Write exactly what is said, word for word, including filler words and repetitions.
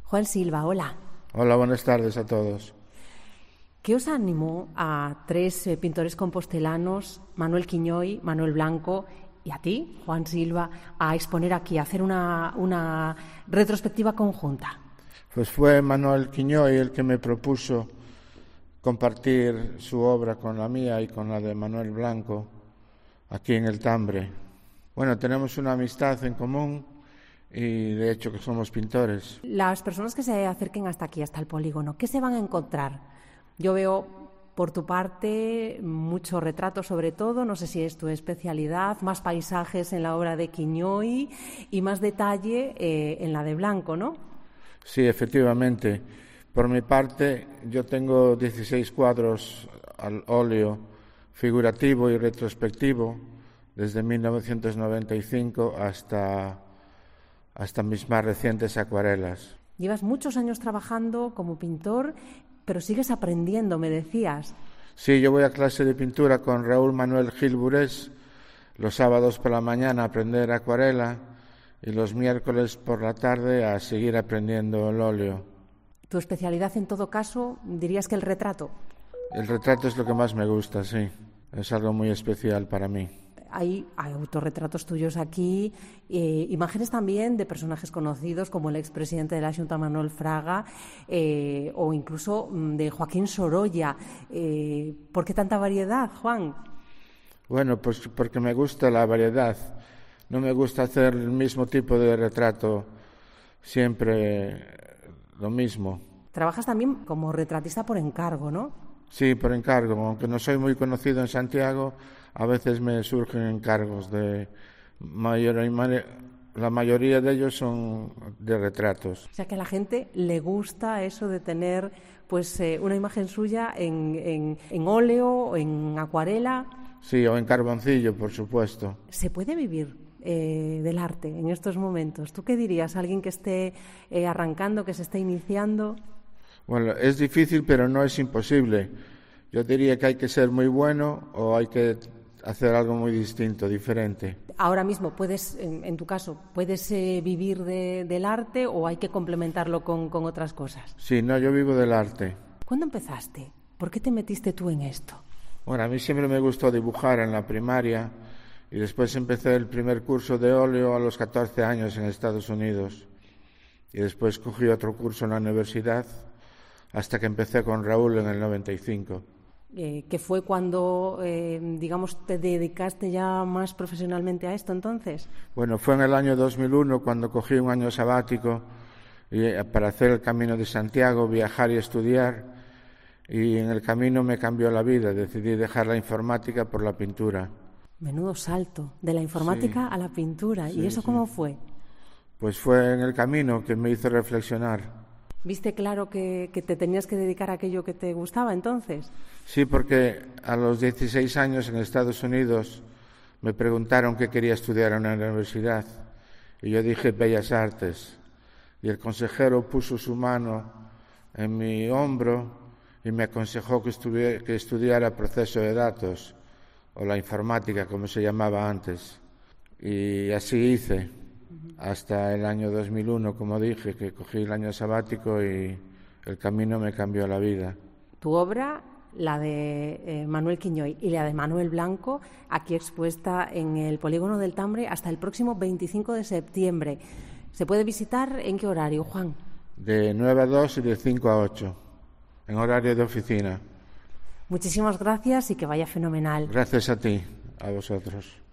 Juan Silva, hola. Hola, buenas tardes a todos. ¿Qué os animó a tres eh, pintores compostelanos, Manuel Quiñoy, Manuel Blanco y a ti, Juan Silva, a exponer aquí, a hacer una, una retrospectiva conjunta? Pues fue Manuel Quiñoy el que me propuso compartir su obra con la mía y con la de Manuel Blanco aquí en el Tambre. Bueno, tenemos una amistad en común y de hecho que somos pintores. Las personas que se acerquen hasta aquí, hasta el polígono, ¿qué se van a encontrar? Yo veo por tu parte mucho retrato sobre todo, no sé si es tu especialidad, más paisajes en la obra de Quiñoy y más detalle eh, en la de Blanco, ¿no? Sí, efectivamente. Por mi parte, yo tengo dieciséis cuadros al óleo figurativo y retrospectivo desde mil novecientos noventa y cinco hasta, hasta mis más recientes acuarelas. Llevas muchos años trabajando como pintor, pero sigues aprendiendo, me decías. Sí, yo voy a clase de pintura con Raúl Manuel Gil Burés los sábados por la mañana a aprender acuarela y los miércoles por la tarde a seguir aprendiendo el óleo. ¿Tu especialidad en todo caso dirías que el retrato? El retrato es lo que más me gusta, sí. Es algo muy especial para mí. Hay, hay autorretratos tuyos aquí, eh, imágenes también de personajes conocidos como el expresidente de la Xunta, Manuel Fraga, eh, o incluso de Joaquín Sorolla. Eh, ¿Por qué tanta variedad, Juan? Bueno, pues porque me gusta la variedad. No me gusta hacer el mismo tipo de retrato, siempre lo mismo. Trabajas también como retratista por encargo, ¿no? Sí, por encargo. Aunque no soy muy conocido en Santiago, a veces me surgen encargos de mayor, la mayoría de ellos son de retratos. O sea que a la gente le gusta eso de tener pues eh, una imagen suya en, en, en óleo, en acuarela. Sí, o en carboncillo, por supuesto. ¿Se puede vivir eh, del arte en estos momentos? ¿Tú qué dirías a alguien que esté eh, arrancando, que se esté iniciando? Bueno, es difícil, pero no es imposible. Yo diría que hay que ser muy bueno o hay que hacer algo muy distinto, diferente. Ahora mismo, puedes, en, en tu caso, ¿puedes eh, vivir de, del arte o hay que complementarlo con, con otras cosas? Sí, no, yo vivo del arte. ¿Cuándo empezaste? ¿Por qué te metiste tú en esto? Bueno, a mí siempre me gustó dibujar en la primaria y después empecé el primer curso de óleo a los catorce años en Estados Unidos y después cogí otro curso en la universidad hasta que empecé con Raúl en el noventa y cinco. Eh, ¿Que fue cuando, eh, digamos, te dedicaste ya más profesionalmente a esto entonces? Bueno, fue en el año dos mil uno cuando cogí un año sabático y, eh, para hacer el Camino de Santiago, viajar y estudiar, y en el camino me cambió la vida. Decidí dejar la informática por la pintura. Menudo salto, de la informática sí. a la pintura. Sí, ¿Y eso sí. cómo fue? Pues fue en el camino que me hizo reflexionar. ¿Viste claro que, que te tenías que dedicar a aquello que te gustaba entonces? Sí, porque a los dieciséis años en Estados Unidos me preguntaron qué quería estudiar en una universidad y yo dije Bellas Artes y el consejero puso su mano en mi hombro y me aconsejó que, estuviera, que estudiara proceso de datos o la informática como se llamaba antes y así hice. Hasta el año dos mil uno, como dije, que cogí el año sabático y el camino me cambió la vida. Tu obra, la de eh, Manuel Quiñoy y la de Manuel Blanco, aquí expuesta en el Polígono del Tambre hasta el próximo veinticinco de septiembre. ¿Se puede visitar en qué horario, Juan? De nueve a dos y de cinco a ocho, en horario de oficina. Muchísimas gracias y que vaya fenomenal. Gracias a ti, a vosotros.